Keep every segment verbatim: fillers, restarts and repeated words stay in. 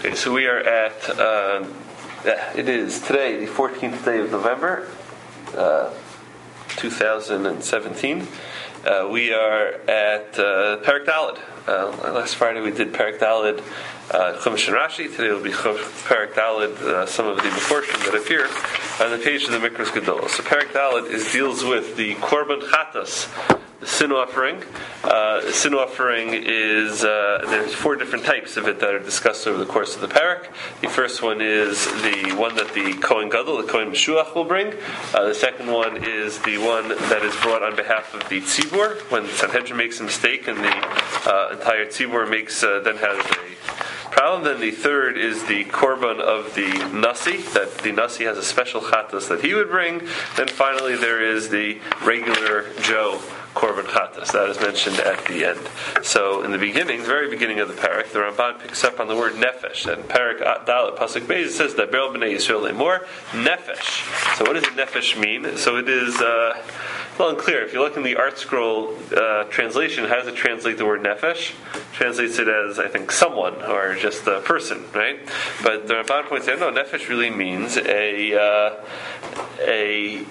Okay, so we are at, uh, it is today, the fourteenth day of November, uh, two thousand seventeen. Uh, we are at uh, Perek Daled. Uh, last Friday we did Perek Daled, uh, Chumash and Rashi. Today will be Perek Daled, uh, some of the Meforshim that appear on the page of the Mikros Gedolos. So Perek Daled is deals with the Korban Chatas, the sin offering. Uh, the sin offering is, uh, there's four different types of it that are discussed over the course of the parak. The first one is the one that the Kohen Gadol, the Kohen Meshuach will bring. Uh, the second one is the one that is brought on behalf of the Tzibur, when Sanhedrin makes a mistake and the uh, entire Tzibur makes, uh, then has a problem. Then the third is the korban of the Nasi, that the Nasi has a special chatas that he would bring. Then finally there is the regular Joe Korban Chatas. That is mentioned at the end. So in the beginning, the very beginning of the parak, the Ramban picks up on the word nefesh. And parak Dalet Pasuk Beis, it says that Be'el B'nei Yisrael Lemor nefesh. So what does nefesh mean? So it is uh, well unclear. If you look in the Art Scroll uh, translation, how does it translate the word nefesh? Translates it as, I think, someone or just a person, right? But the Ramban points out, no, nefesh really means a uh, a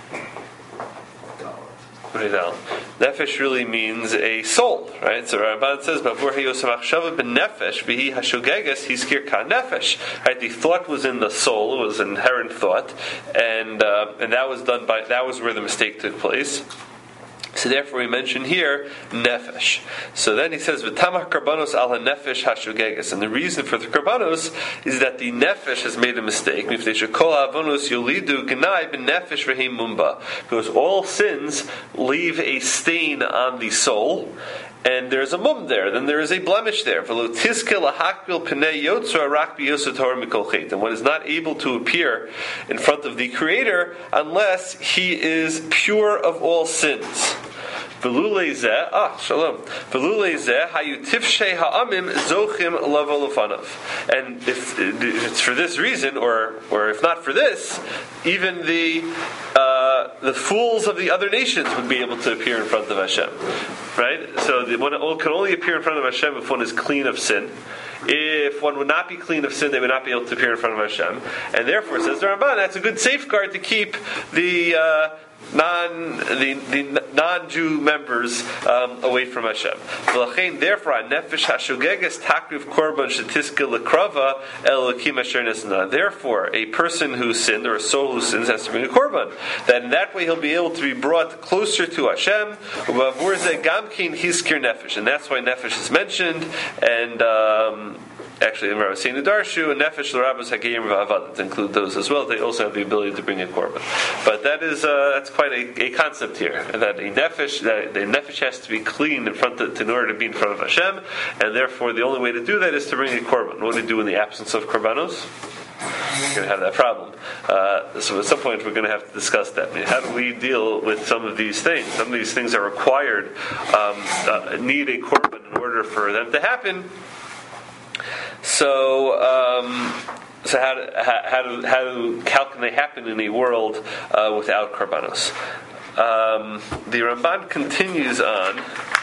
Nefesh really means a soul, right? So Ramban says, "Bavur hayosam achshava b'nefesh v'hi hashogeges hiskir ka nefesh." Right? The thought was in the soul; it was an inherent thought, and uh, and that was done by that was where the mistake took place. So therefore we mention here nefesh. So then he says v'tamach karbanos al nefesh hashogeges, and the reason for the karbanos is that the nefesh has made a mistake. Because all sins leave a stain on the soul, and there's a mum there, then there is a blemish there. And what is not able to appear in front of the Creator unless he is pure of all sins. Ah, shalom. And if it's for this reason, or or if not for this, even the uh, the fools of the other nations would be able to appear in front of Hashem, right? So the, one can only appear in front of Hashem if one is clean of sin. If one would not be clean of sin, they would not be able to appear in front of Hashem, and therefore, says the Ramban, that's a good safeguard to keep the. Uh, Non the, the non-Jew members um, away from Hashem. Therefore, nefesh hashogeges takriv korban shetiska lekrava elokim asher nesna. Therefore, a person who sinned or a soul who sins has to bring a korban. That in that way he'll be able to be brought closer to Hashem. Gamkin hiskir nefesh, and that's why nefesh is mentioned. And um, Actually, in Rabbi Seinu Darshu and Nefesh l'Rabbos Hagayim V'Avadah to include those as well. They also have the ability to bring a korban, but that is uh, that's quite a, a concept here. That a nefesh, that the nefesh has to be clean in front of, in order to be in front of Hashem, and therefore the only way to do that is to bring a korban. What do we do in the absence of korbanos? We're going to have that problem. Uh, so at some point we're going to have to discuss that. I mean, how do we deal with some of these things? Some of these things are required, um, uh, need a korban in order for them to happen. So, um, so how do, how do, how do, how can they happen in a world uh, without karbanos? Um, the Ramban continues on.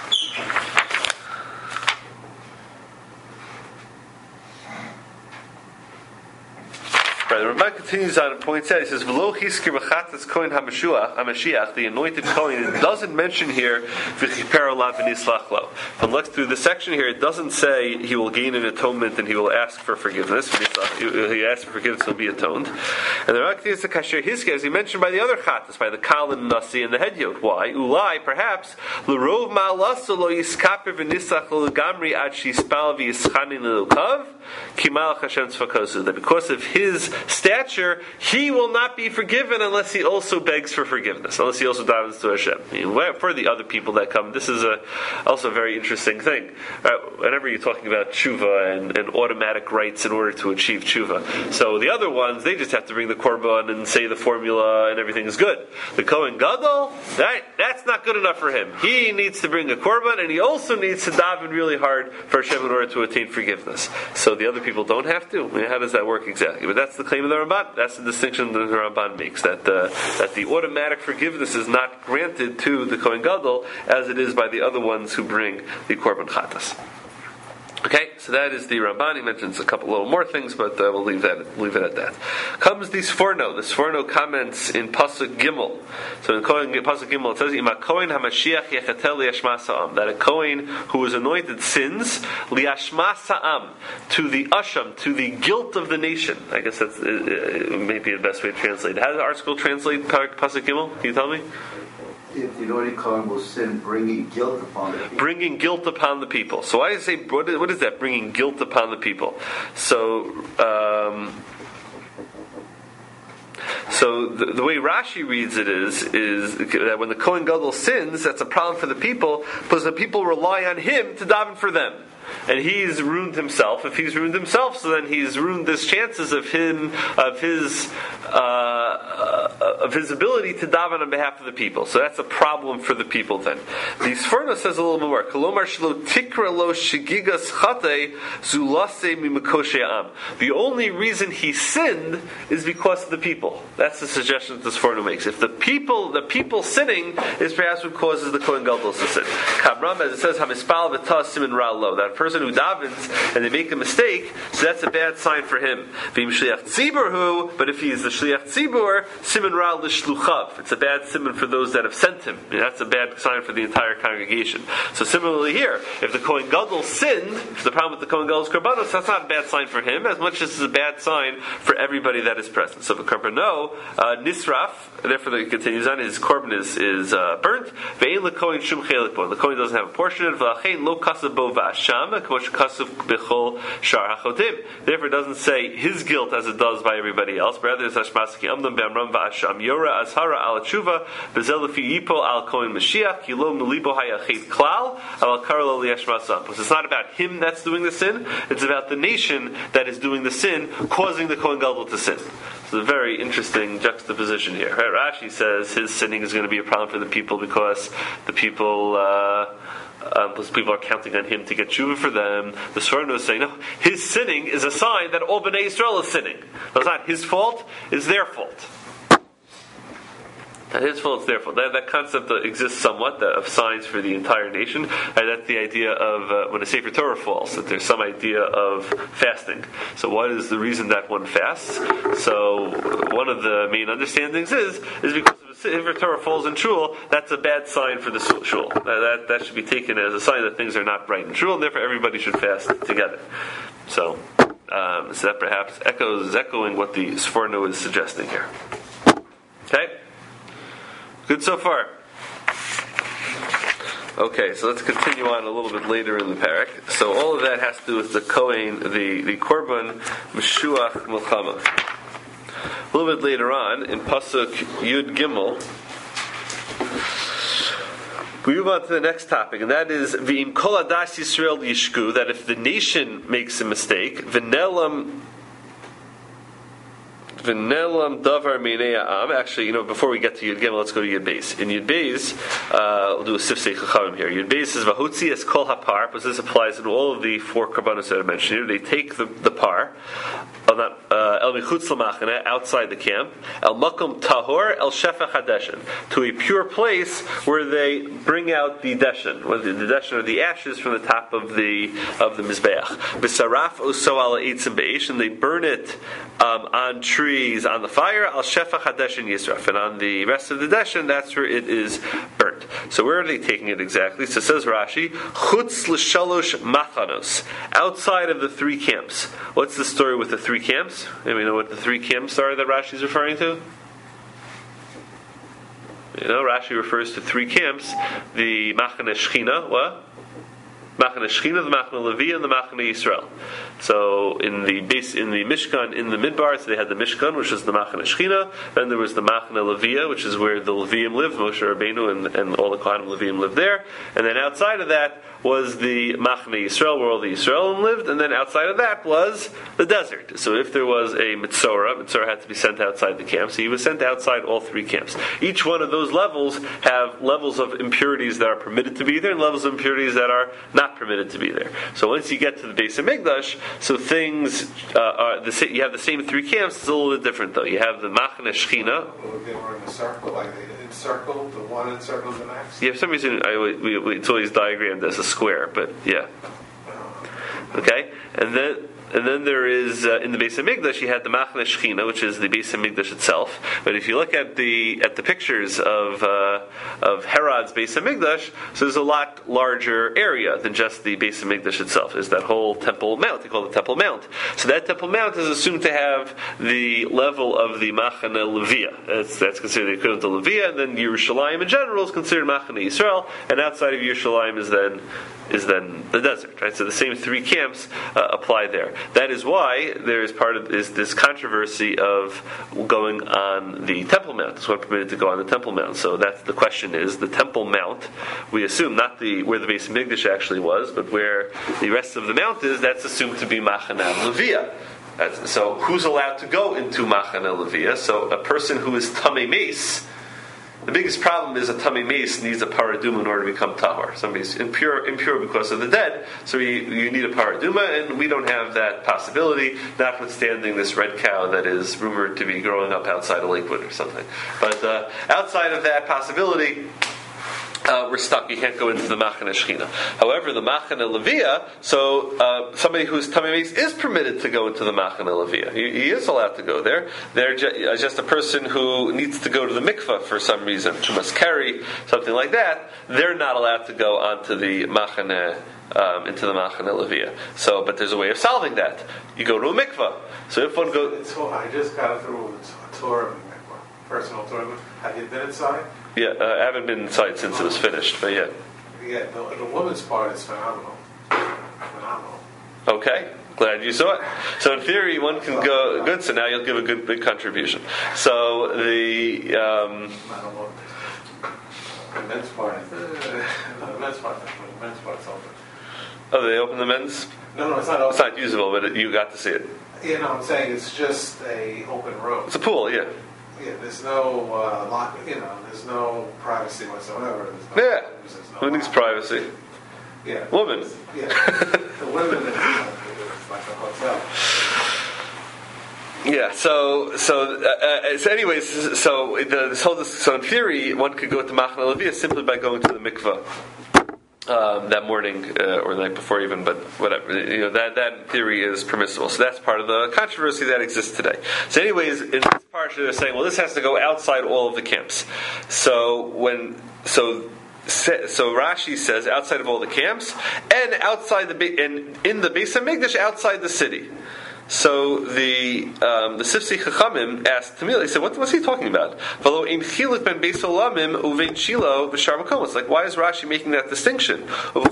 Right, the Ramban continues on and points out, he says, V'lo hiskir b'chatas kohen HaMashiach, the anointed Kohen, it doesn't mention here, v'chiper olav v'nislach lo. But look through the section here, it doesn't say he will gain an atonement and he will ask for forgiveness. He asks for forgiveness, he'll be atoned. And the Ramban continues to kasher hiskir, as he mentioned by the other chatas, by the kal and nasi and the hedyot. Why? Ulai, perhaps, l'rov ma'alaso lo yiskaper v'nislach lo l'gamri ad shispal v'yischanin l'lukav, ki malach Hashem tzvakosu. That because of his stature, he will not be forgiven unless he also begs for forgiveness, unless he also davens to Hashem. I mean, for the other people that come, this is a, also a very interesting thing. Uh, whenever you're talking about tshuva and, and automatic rights in order to achieve tshuva, so the other ones, they just have to bring the korban and say the formula and everything is good. The Kohen Gadol, that, that's not good enough for him. He needs to bring a korban, and he also needs to daven really hard for Hashem in order to attain forgiveness. So the other people don't have to. I mean, how does that work exactly? But that's the claim of the Ramban. That's the distinction that the Ramban makes, that uh, that the automatic forgiveness is not granted to the Kohen Gadol as it is by the other ones who bring the Korban Chatas. Okay, so that is the Ramban. He mentions a couple little more things, but uh, we'll leave that leave it at that. Comes the Sforno. The Sforno comments in Pasuk Gimel. So in Pasuk Gimel it says, "Ima Kohen Hamashiach yechatel liyashma sa'am," that a Kohen who was anointed sins liyashma sa'am, to the asham, to the guilt of the nation. I guess that's uh, uh, maybe the best way to translate. How does the article translate Pasuk Gimel? Can you tell me? If the anointed Kohen will sin, bringing guilt upon the people. Bringing guilt upon the people. So I say, what is, what is that? Bringing guilt upon the people. So, um, so the, the way Rashi reads it is, is that when the Kohen Gadol sins, that's a problem for the people, because the people rely on him to daven for them. And he's ruined himself. If he's ruined himself, so then he's ruined his chances of him, of his, uh, of his ability to daven on behalf of the people. So that's a problem for the people. Then the Sforno says a little bit more. Kolomar shelo tikra lo shigigas chate zulase mimakoshe am. The only reason he sinned is because of the people. That's the suggestion that the Sforno makes. If the people, the people sinning, is perhaps what causes the Kohen Gadol to sin. Kamram, as it says, hamispal v'tas simin ra lo. That person who davens and they make a mistake, so that's a bad sign for him. V'im shliach tzibur hu, but if he is the shliach tzibur, siman ra l'shluchav. It's a bad siman for those that have sent him. And that's a bad sign for the entire congregation. So similarly here, if the Kohen Gadol sinned, the problem with the Kohen Gadol's korbanos, that's not a bad sign for him, as much as it's a bad sign for everybody that is present. So the korbanot, uh, nisraf, therefore it continues on, his korban is, is uh, burnt. Ve'ein l'kohen shum chelik bo. The Kohen doesn't have a portion in it. V'achein lo kasav bo v'asham. Therefore, it doesn't say his guilt as it does by everybody else. Rather, it's Ashmasaki Amdam Bamram Va'asham Yora Azhara Al Tshuva Bezelafi Yipo Al Kohen Mashiach Kilo Mulibo Hayachit Klal Al Karlo Liashmasam. Because it's not about him that's doing the sin; it's about the nation that is doing the sin, causing the Kohen Gadol to sin. It's a very interesting juxtaposition here. Right? Rashi says his sinning is going to be a problem for the people because the people. Uh, Um, because people are counting on him to get tshuva for them. The Sforno is saying, no, his sinning is a sign that all Bnei Yisrael is sinning. It's not his fault, it's their fault. Not his fault, it's their fault. That, that concept exists somewhat that, of signs for the entire nation. And that's the idea of uh, when a Sefer Torah falls, that there's some idea of fasting. So what is the reason that one fasts? So one of the main understandings is, is because if a Torah falls in shul, that's a bad sign for the shul. Uh, that that should be taken as a sign that things are not right in shul, and therefore everybody should fast together. So, um, so that perhaps echoes is echoing what the Sforno is suggesting here. Okay, good so far. Okay, so let's continue on a little bit later in the parak. So all of that has to do with the Kohen, the the Korban Meshuach Milchama. A little bit later on, in Pasuk Yud Gimel, we move on to the next topic, and that is V'im Kol Adas Yisrael Yishku, that if the nation makes a mistake, V'nelam V'nelam Davar Meinei Ha'am. Actually, you know, before we get to Yud Gimel, let's go to Yud Beis. In Yud Beis, uh, we'll do a Sifsei Chachamim here. Yud Beis says V'hotzi es Kol HaPar, because this applies in all of the four korbanos that I mentioned here. They take the, the par, El Michutz L'Machane, outside the camp, El Makom Tahor, El Shefach HaDeshen, to a pure place where they bring out the deshen, the, the deshen are the ashes from the top of the of the mizbeach. B'saraf Oso Al Eitzim Be'esh, and they burn it um, on trees on the fire. Al Shefach HaDeshen Yisraf, and on the rest of the deshen, that's where it is burnt. So where are they taking it exactly? So it says Rashi, Chutz L'Shalosh Machanos, outside of the three camps. What's the story with the three camps? Maybe you know what the three camps are that Rashi is referring to? You know, Rashi refers to three camps: the Machane Shechina, what? Machane Shechina, the Machane Levi, and the Machane Yisrael. So in the base, in the Mishkan, in the Midbar, so they had the Mishkan, which is the Machane Shechina. Then there was the Machane Levi, which is where the Leviim lived. Moshe Rabbeinu and, and all the Kohanim Leviim lived there. And then outside of that was the Machane Yisrael, where all the Yisraelim lived. And then outside of that was the desert. So if there was a Mitzorah, Mitzorah had to be sent outside the camp. So he was sent outside all three camps. Each one of those levels have levels of impurities that are permitted to be there, and levels of impurities that are not permitted to be there. So once you get to the base of Mikdash, so things uh, are the you have the same three camps. It's a little bit different though. You have the Machane Shechina. They were in a circle, like they encircled the one encircled the next. Yeah, for some reason I, we, we, it's always diagrammed as a square, but yeah. Okay, and then. And then there is, uh, in the Beis HaMikdash, you had the Machane Shechina, which is the Beis HaMikdash itself. But if you look at the at the pictures of uh, of Herod's Beis HaMikdash, so there's a lot larger area than just the Beis HaMikdash itself. There's that whole Temple Mount, they call it the Temple Mount. So that Temple Mount is assumed to have the level of the Machane Levia. That's, that's considered the equivalent to Levia, and then Yerushalayim in general is considered Machane Yisrael, and outside of Yerushalayim is then is then the desert, right? So the same three camps uh, apply there. That is why there is part of is this controversy of going on the Temple Mount. It's one permitted to go on the Temple Mount. So that's the question: is the Temple Mount? We assume not the where the Beis HaMikdash actually was, but where the rest of the mount is. That's assumed to be Machane Levia. That's, so who's allowed to go into Machane Levia? So a person who is Tamei Meis. The biggest problem is a Tamei Meis needs a paraduma in order to become tahor. Somebody's impure, impure because of the dead, so you, you need a paraduma, and we don't have that possibility, notwithstanding this red cow that is rumored to be growing up outside of Lakewood or something. But uh, outside of that possibility, Uh, we're stuck. You can't go into the Machane Shechina. However, the Machane Levia, so uh, somebody who's Tamei Meis is permitted to go into the Machane Levia. He, he is allowed to go there. They're ju- uh, just a person who needs to go to the mikvah for some reason, Chumas Keri, something like that. They're not allowed to go onto the Machane, um, into the Machane Levia. So, but there's a way of solving that. You go to a mikvah. So if one goes, It's, I just got through a tour of the mikvah, personal tour. Have you been inside? yeah, uh, I haven't been inside since it was finished, but yeah. Yeah, the, the woman's part is phenomenal. Phenomenal. Okay, glad you saw it. So in theory, one can go good. So now you'll give a good big contribution. So the um, I don't know. The men's part, uh, no, the men's part, the men's part's open. oh, they open the men's. No, no, it's not open. It's not usable, but it, you got to see it. You know, I'm saying it's just a open room. It's a pool, yeah. Yeah, there's no uh, lock. You know, there's no privacy whatsoever. There's no Yeah. there's no Who needs lock. privacy? Yeah. Woman. Yeah. The women is like, it's like a hotel. Yeah. So, so, uh, uh, so, anyways, so the, this whole so in theory, one could go to Machane Levia simply by going to the mikvah. Um, that morning uh, or the night before, even, but whatever. You know that that in theory is permissible. So that's part of the controversy that exists today. So, anyways, in this part they're saying, well, this has to go outside all of the camps. So when so. So Rashi says outside of all the camps and outside the and in the Beis HaMikdash outside the city. So the um, the Sifsei Chachamim asked Tamil. He said, what, "What's he talking about?" It's like, why is Rashi making that distinction?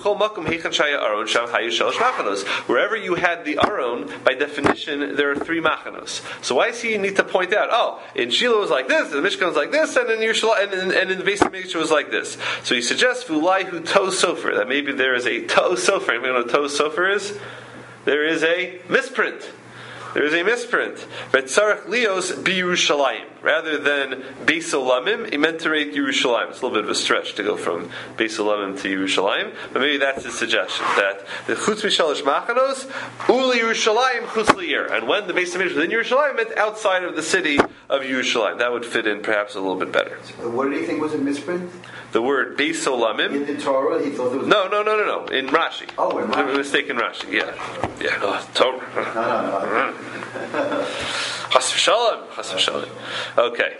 Wherever you had the Aron, by definition, there are three machanos. So why does he need to point out? Oh, in Shiloh it was like this, and the Mishkan was like this, and in Yerushalayim, and, and in the Beis HaMikdash it was like this. So he suggests Vulai hu to sofer, that maybe there is a to sofer. Anybody know what to sofer is? There is a misprint. There is a misprint. Vetzarech lios b'Yerushalayim, rather than Beis Olamim, he meant to rate Yerushalayim. It's a little bit of a stretch to go from Beis Olamim to Yerushalayim, but maybe that's his suggestion, that the Chutz Mishalosh Machanos Uli Yerushalayim Chutz Li'ir, and when the Beis HaMikdash was in Yerushalayim, meant outside of the city of Yerushalayim. That would fit in perhaps a little bit better. What did he think was a misprint? The word Beis Olamim. In the Torah, he thought it was. No, no, no, no, no. In Rashi. Oh, in Rashi. A mistake in Rashi. Yeah, yeah. Oh, Torah. No, no, no. Chas v'shalom, chas v'shalom. Okay.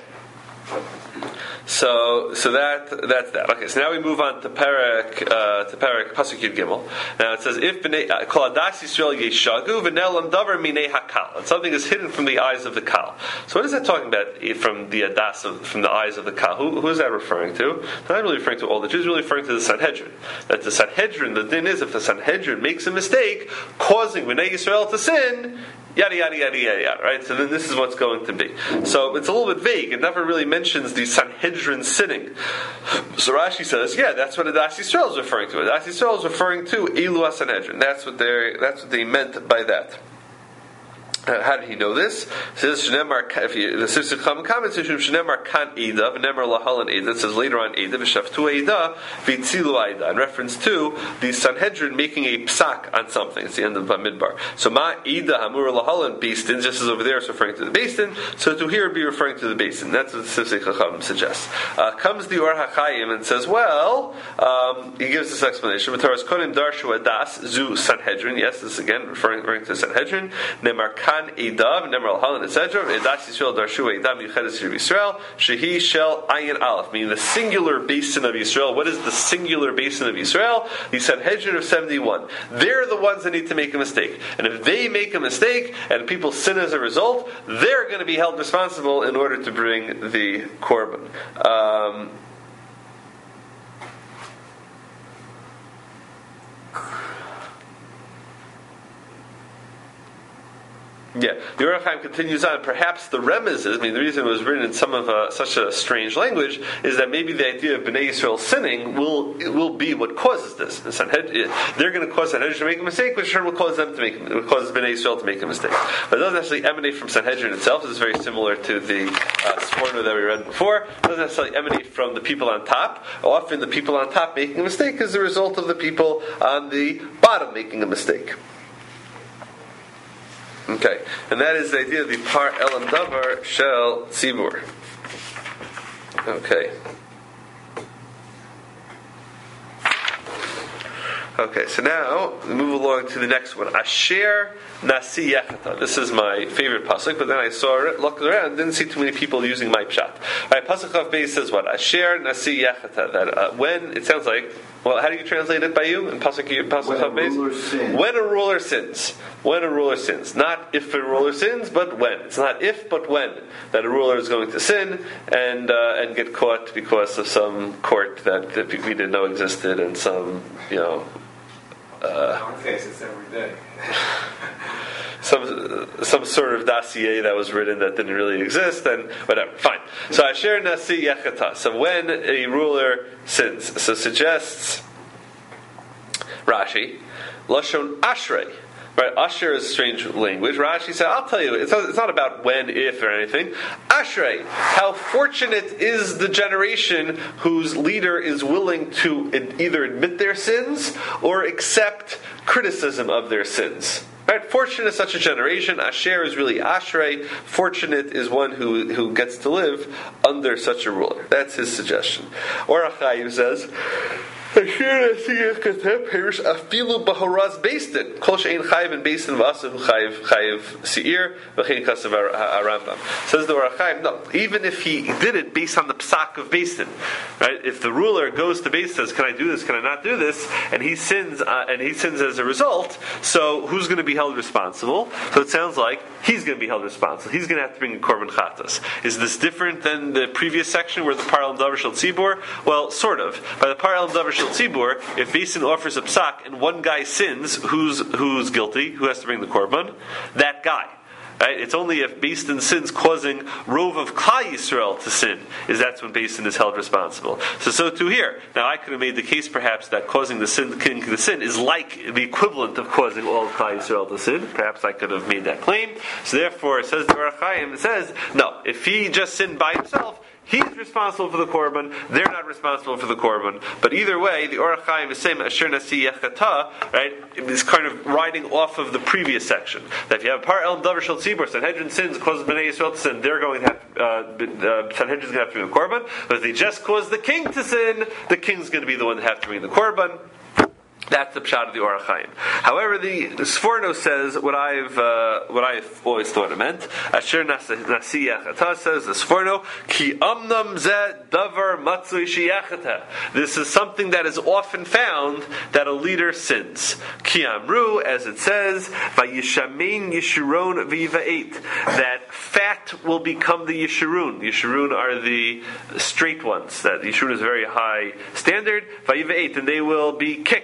So, so that that's that. Okay, so now we move on to Perek uh, to Perek Pasuk Yud Gimel. Now it says, "If b'nei kol adas Yisrael yeshagu v'nelam davar minei hakal," and something is hidden from the eyes of the kal. So, what is that talking about? From the adas of, from the eyes of the kal? Who, who is that referring to? It's not really referring to all the Jews. Really referring to the Sanhedrin. That the Sanhedrin. The din is, if the Sanhedrin makes a mistake, causing b'nei Yisrael to sin. Yada yada yada yada yada. Right. So then this is what's going to be. So it's a little bit vague. It never really mentions the Sanhedrin sinning. So Rashi says, yeah, that's what Adas Yisrael is referring to. Adas Yisrael is referring to Elu HaSanhedrin. That's what they that's what they meant by that. Uh, how did he know this? It says Shnemar. If you, the Sifsei Chacham comments, Shnemar kan Eida, V'nemar lahalan Eida. It says later on Eida, V'shaftu Eida, V'tzilu Eida, in reference to the Sanhedrin making a psak on something. It's the end of Bamidbar. So Ma Eida Hamur lahalan Beistin, just as over there it's referring to the Beistin, so to here be referring to the Beistin. That's what the Sifsei Chacham suggests. Uh, comes the Or HaChaim and says, well, um, he gives this explanation. V'taras konim darshu adas zu Sanhedrin. Yes, this is again referring, referring to Sanhedrin. Nemar kan Edav, Nemar Al-Halan, et cetera. Edas Yisrael Darshu Edav Yuchedes Yisrael Shehi Shel Ayin Aleph, meaning the singular basin of Yisrael. What is the singular basin of Yisrael? The Sanhedrin of seventy-one. They're the ones that need to make a mistake, and if they make a mistake and people sin as a result, they're going to be held responsible in order to bring the korban. Um, Yeah, the Or HaChaim continues on. Perhaps the remez is, I mean, the reason it was written in some of uh, such a strange language is that maybe the idea of Bnei Yisrael sinning will will be what causes this. They're going to cause Sanhedrin to make a mistake, which sure will cause them to make, will cause Bnei Yisrael to make a mistake. But it doesn't necessarily emanate from Sanhedrin itself. This is very similar to the uh, Sforno that we read before. It doesn't necessarily emanate from the people on top. Often the people on top making a mistake is the result of the people on the bottom making a mistake. Okay, and that is the idea of the par elam davar shel tzibur. Okay. Okay, so now we move along to the next one. Asher Nasi Yechata. This is my favorite pasuk, but then I saw it, looked around, didn't see too many people using my pshat. Right, pasuk of Beis says what? Asher Nasi Yechata. That uh, when it sounds like. Well, how do you translate it by you in pasuk pasuk of Beis? When a ruler sins. When a ruler sins. Not if a ruler sins, but when. It's not if, but when that a ruler is going to sin and uh, and get caught because of some court that, that we didn't know existed and some you know. Uh, On face, it's every day. some some sort of dossier that was written that didn't really exist, and whatever. Fine. So Asher Nasi Yechata. So when a ruler sins, so suggests Rashi, Lashon Ashrei. Right, Asher is strange language. Rashi said, I'll tell you, it's not, it's not about when, if, or anything. Ashrei, how fortunate is the generation whose leader is willing to either admit their sins or accept criticism of their sins. Right, fortunate is such a generation. Asher is really Ashrei. Fortunate is one who who gets to live under such a ruler. That's his suggestion. Or HaChaim says, afilu bahoraz beistin kol she'ein chayiv in beistin v'asav chayiv chayiv seir v'chein kasav Rambam. Says the Or HaChaim, no, even if he did it based on the psak of beistin, right? If the ruler goes to beistin, says, "Can I do this? Can I not do this?" and he sins, uh, and he sins as a result. So who's going to be held responsible? So it sounds like he's going to be held responsible. He's going to have to bring a korban chatas. Is this different than the previous section where the par elam davar shel tzibur? Well, sort of. By the par elam davar shel tzibur, if Beisin offers a psak and one guy sins, who's who's guilty? Who has to bring the korban? That guy. Right? It's only if Beisin sins causing Rov of Klal Yisrael to sin, is that's when Beisin is held responsible. So, so too here. Now, I could have made the case perhaps that causing the sin, king the sin is like the equivalent of causing all of Klal Yisrael to sin. Perhaps I could have made that claim. So therefore, it says the Or HaChaim, it says, no, if he just sinned by himself, he's responsible for the korban. They're not responsible for the korban. But either way, the Or HaChaim is saying Asher Nasi Yechata, right? Is kind of riding off of the previous section. That if you have par elam davar shel tzibur, Sanhedrin sins, causes Bnei Yisrael to sin, they're going to have uh, uh, Sanhedrin's going to have to bring the korban. But if they just cause the king to sin, the king's going to be the one that have to bring the korban. That's the pshat of the Or HaChaim. However, the Sforno says what I've uh, what I've always thought it meant. Asher Nasi Yechata says the Sforno ki amnam ze davar matzui sheyechata. This is something that is often found that a leader sins. Ki amru, as it says, vayishamein yishuron v'yiva'et. That fat will become the yishurun. Yishurun are the straight ones. That yishurun is a very high standard. V'yiva'et, and they will be kicked.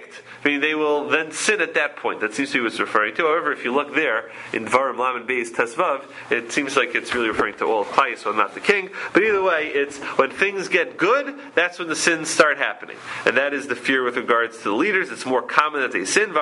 I mean, they will then sin at that point. That seems to be what it's referring to. However, if you look there in Dvarim Lamed Beis Tesvav, it seems like it's really referring to all of Klal Yisrael, not the king. But either way, it's when things get good, that's when the sins start happening, and that is the fear with regards to the leaders. It's more common that they sin.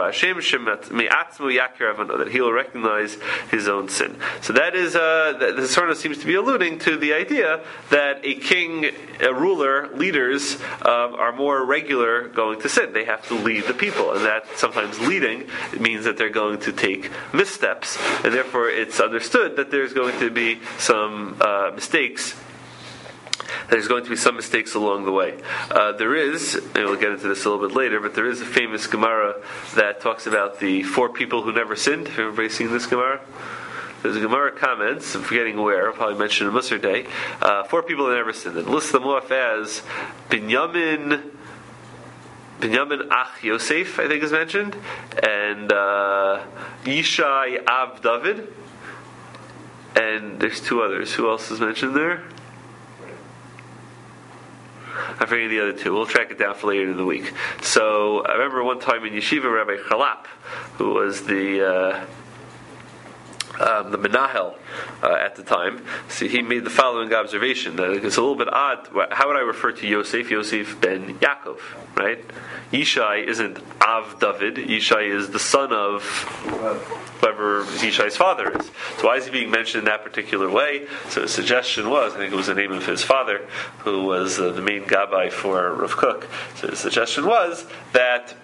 That he will recognize his own sin. So that is uh, the Sforno seems to be alluding to the idea that a king, a ruler, leaders um, are more regular going to sin. They have to lead the people, and that sometimes leading means that they're going to take missteps, and therefore it's understood that there's going to be some uh, mistakes. There's going to be some mistakes along the way. Uh, there is, and we'll get into this a little bit later, but there is a famous Gemara that talks about the four people who never sinned. Have everybody seen this Gemara? There's a Gemara comments, I'm forgetting where, I'll probably mention it in Musar Day, uh, four people that never sinned. It lists them off as Binyamin, Binyamin Ach Yosef, I think is mentioned, and uh, Yishai Av David, and there's two others. Who else is mentioned there? I'm forgetting the other two. We'll track it down for later in the week. So I remember one time in Yeshiva, Rabbi Chalap, who was the uh, um, the Menahel uh, at the time, so he made the following observation. That it's a little bit odd. How would I refer to Yosef? Yosef ben Yaakov, right? Yishai isn't Av David. Yishai is the son of whoever Yishai's father is. So why is he being mentioned in that particular way? So the suggestion was, I think it was the name of his father, who was uh, the main gabbai for Rav Kook. So the suggestion was that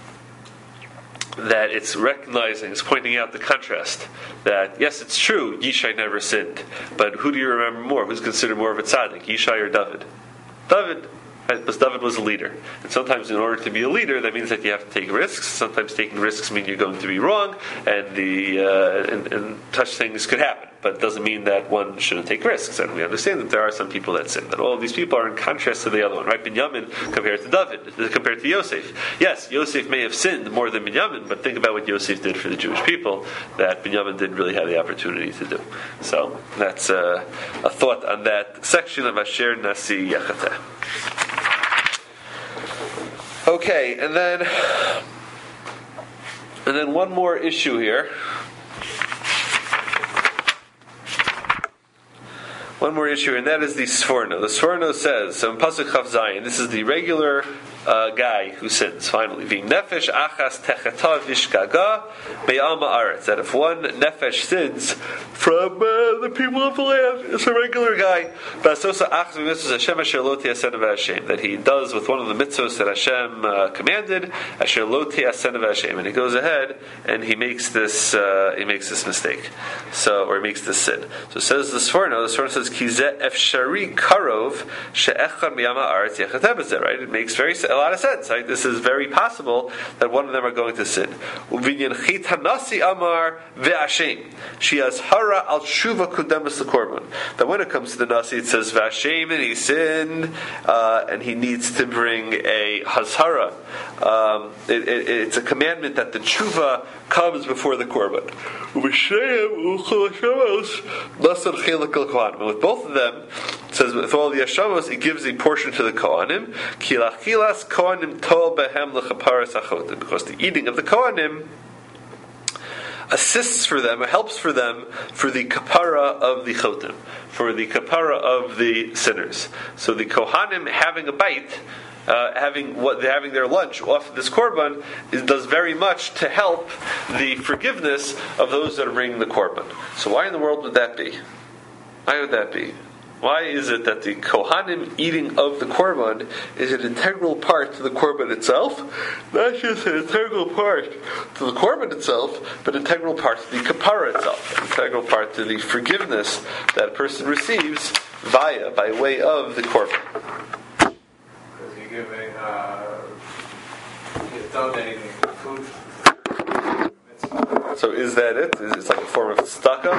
that it's recognizing, it's pointing out the contrast. That, yes, it's true, Yishai never sinned. But who do you remember more? Who's considered more of a tzaddik, Yishai or David? David. Right? Because David was a leader. And sometimes in order to be a leader, that means that you have to take risks. Sometimes taking risks mean you're going to be wrong, and the uh, and, and such things could happen. But it doesn't mean that one shouldn't take risks. And we understand that there are some people that sin. That all of these people are in contrast to the other one, right? Binyamin compared to David, compared to Yosef. Yes, Yosef may have sinned more than Binyamin, but think about what Yosef did for the Jewish people that Binyamin didn't really have the opportunity to do. So that's uh, a thought on that section of Asher Nasi Yachateh. Okay, and then and then one more issue here. One more issue, and that is the Sforno. The Sforno says, so in Pasuk Chav Zayin, this is the regular uh, guy who sins, finally. V'im nefesh achas techeta vishkaga be'alma aretz. That if one nefesh sins from uh, the people of the land, it's a regular guy. Ba'asosa achas v'mitzvos Hashem asher lo ti'asen v'Hashem. That he does with one of the mitzvos that Hashem uh, commanded, asher lo ti'asen v'Hashem. And he goes ahead and he makes this uh, he makes this mistake. So, or he makes this sin. So it says the Sforno, the Sforno says, Kizeh efshari karov she'echad miyama aretz yechateh b'zeh. Right? It makes very a lot of sense. Right? This is very possible that one of them are going to sin. Uvinyan chit hanasi amar ve'ashem. She has hara al shuva kudemus l'korban. That when it comes to the nasi, it says ve'ashem, and he sinned, uh, and he needs to bring a hazhara. Um, it, it, it's a commandment that the tshuva comes before the korban. And with both of them, it says with all the Hashamos, it gives a portion to the Kohanim. Because the eating of the Kohanim assists for them, or helps for them, for the kapara of the chotim, for the kapara of the sinners. So the Kohanim having a bite, Uh, having what having their lunch off of this korban is, does very much to help the forgiveness of those that are bringing the korban. So why in the world would that be? Why would that be? Why is it that the Kohanim eating of the korban is an integral part to the korban itself? Not just an integral part to the korban itself, but an integral part to the kapara itself, an integral part to the forgiveness that a person receives via, by way of the korban. Giving, uh, you're donating food. So is that it? Is it like a form of tzedakah?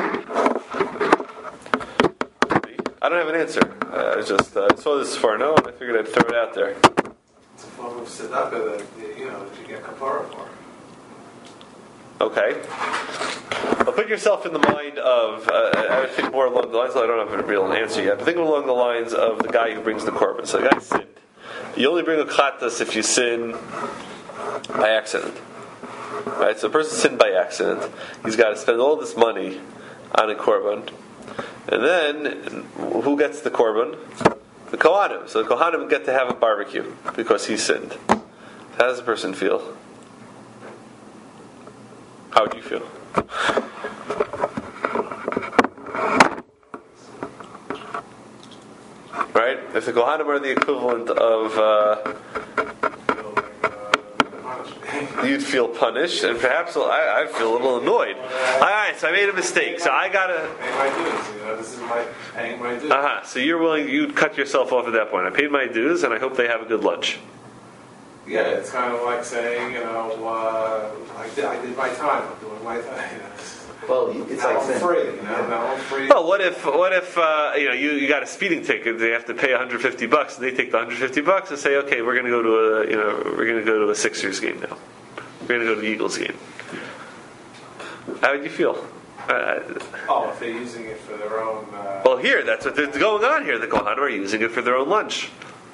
I don't have an answer. Uh, I just uh, saw this for no, and I figured I'd throw it out there. It's a form of tzedakah that you know that you get kapara for. Okay. Well, put yourself in the mind of, uh, I would think more along the lines, I don't have a real answer yet, but think along the lines of the guy who brings the korban. So the guy sinned. You only bring a chatas if you sin by accident. Right? So a person sinned by accident. He's got to spend all this money on a korban. And then, who gets the korban? The Kohanim. So the Kohanim get to have a barbecue because he sinned. How does the person feel? How would you feel? Right? If the Kohanim are the equivalent of... Uh, you'd feel punished, and perhaps I, I'd feel a little annoyed. Alright, so I made a mistake, so I gotta... Pay my dues, you know, this is my paying my dues. Uh-huh, so you're willing, you'd cut yourself off at that point. I paid my dues, and I hope they have a good lunch. Yeah, it's kind of like saying, you know, uh, I, did, I did my time, I'm doing my time. You know. Well, it's now like I'm saying, free, you know, now I'm free. Well, what if, what if, uh, you know, you, you got a speeding ticket, they have to pay one hundred fifty bucks, and they take the one hundred fifty bucks and say, okay, we're gonna go to a, you know, we're gonna go to a Sixers game now. We're gonna go to the Eagles game. How would you feel? Uh, Oh, if they're using it for their own... Uh, well, here, that's what is going on here. The Kohanim are using it for their own lunch.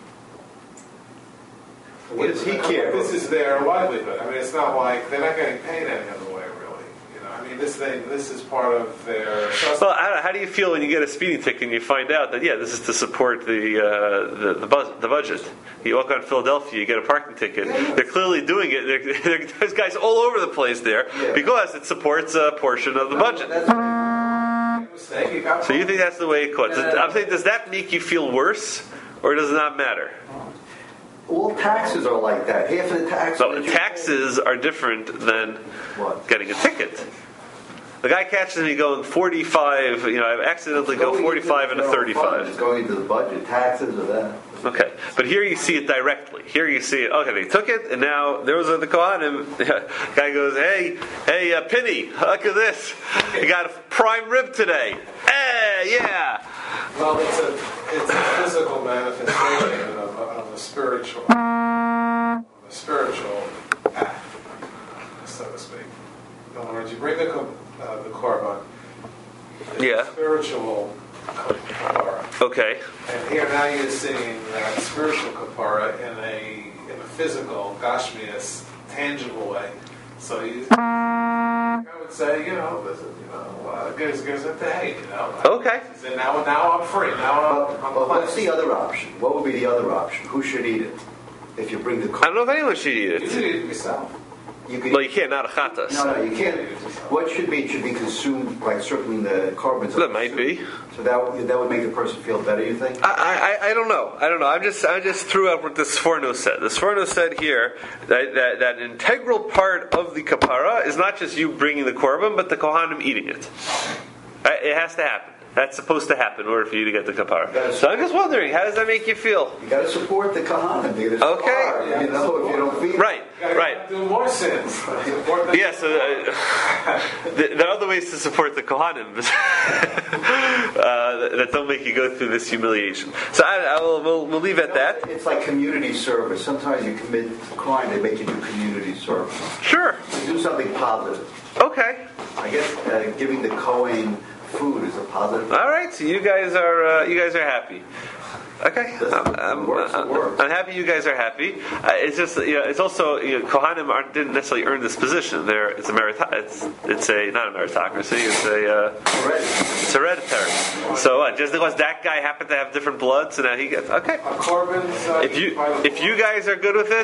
what does he care? This is their livelihood. I mean, it's not like they're not getting paid any other way, really. You know, I mean, this thing, this is part of their. Well, I don't know, how do you feel when you get a speeding ticket and you find out that yeah, this is to support the uh, the the, buzz, the budget? You walk on Philadelphia, you get a parking ticket. They're clearly doing it. They're, they're, there's guys all over the place there Yeah. because it supports a portion of the budget. So you think that's the way it cuts? I'm saying, does that make you feel worse, or does it not matter? All taxes are like that. Half of the taxes. So taxes are different than What? getting a ticket. The guy catches me going forty-five. You know, I accidentally go forty-five and a It's thirty-five. going into the budget, taxes or that. Okay, but here you see it directly. Here you see it. Okay, they took it, and now those are the Kohanim. Guy goes, "Hey, hey, uh, Penny, look at this. You got a prime rib today. Hey, yeah." Well, it's a it's a physical manifestation of, of a spiritual, of a spiritual act, so to speak. In other words, you bring the co- uh, the korban, it's Yeah. a spiritual kapara, Okay. and here now you're seeing that spiritual kapara in a in a physical, gashmias, tangible way. So you, I would say, you know, this is, you know, uh, gives gives it to hate, you know. Okay. And now, now I'm free. Now I'm, I'm But what's cleansed. the other option? What would be the other option? Who should eat it? If you bring the I don't know if anyone should eat You it. can eat it yourself. you could Well, you can't, not a chatas. No, no, you can't. What should be? It should be consumed by circling the carbons. That might be. So that would- that would make the person feel better. You think? I, I, I don't know. I don't know. I'm just I just threw out what the Sforno said. The Sforno said here that, that that an integral part of the kapara is not just you bringing the korban, but the kohanim eating it. Right? It has to happen. That's supposed to happen in order for you to get the kapara. So I'm just wondering, how does that make you feel? You got to support the kahana. Okay. You know, if you don't feel Right, Gotta right. do more sins. Support the- Yeah, so uh, there are other ways to support the Kohanim uh, that don't make you go through this humiliation. So I, I will, we'll, we'll leave it at that. It's like community service. Sometimes you commit crime, they make you do community service. Sure. You do something positive. Okay. I guess uh, giving the Kohen food is a positive. All right. So you guys are uh, you guys are happy. Okay, I'm, I'm, Works, it I'm, works. I'm happy you guys are happy. Uh, it's just, you know, it's also, you know, Kohanim aren't, didn't necessarily earn this position. They're, it's a merit, it's, it's a not a meritocracy. It's a, uh, it's hereditary. So uh, just because that guy happened to have different blood, so now he gets okay. A korban's, uh, If you by the if you guys are good with it.